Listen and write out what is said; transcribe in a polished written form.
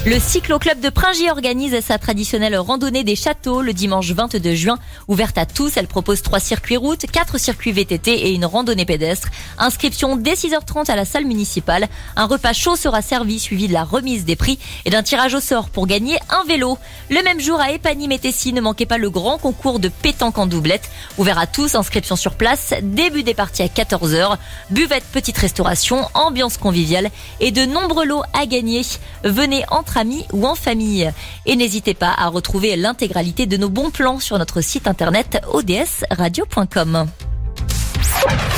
Le Cyclo-Club de Pringy organise sa traditionnelle randonnée des châteaux le dimanche 22 juin. Ouverte à tous, elle propose 3 circuits routes, 4 circuits VTT et une randonnée pédestre. Inscription dès 6h30 à la salle municipale. Un repas chaud sera servi, suivi de la remise des prix et d'un tirage au sort pour gagner un vélo. Le même jour à Épagny-Métessy, ne manquez pas le grand concours de pétanque en doublette. Ouvert à tous, inscription sur place, début des parties à 14h. Buvette, petite restauration, ambiance conviviale et de nombreux lots à gagner. Venez entre amis ou en famille. Et n'hésitez pas à retrouver l'intégralité de nos bons plans sur notre site internet odsradio.com.